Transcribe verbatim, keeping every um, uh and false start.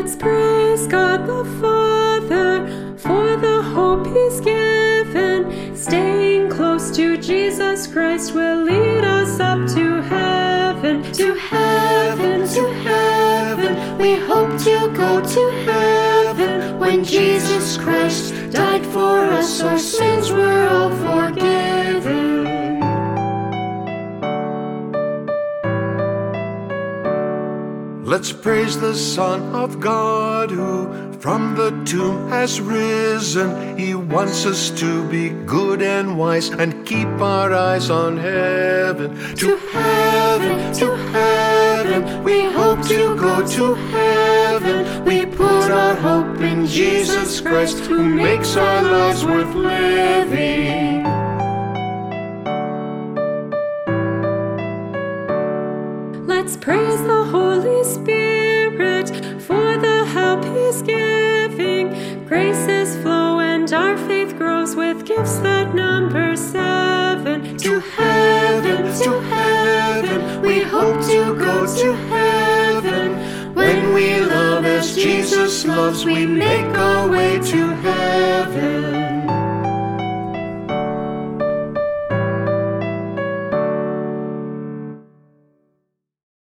Let's praise God the Father for the hope He's given. Staying close to Jesus Christ will lead us up to heaven. To heaven, to heaven, we hope to go to heaven. When Jesus Christ died for us, our sins were all forgiven. Let's praise the Son of God who from the tomb has risen. He wants us to be good and wise and keep our eyes on heaven. To heaven, to heaven, we hope to go to heaven. We put our hope in Jesus Christ who makes our lives worth living. Let's praise the Holy Spirit for the help He's giving. Graces flow and our faith grows with gifts that number seven. To heaven, to heaven, we hope to go to heaven. When we love as Jesus loves, we make our way to heaven.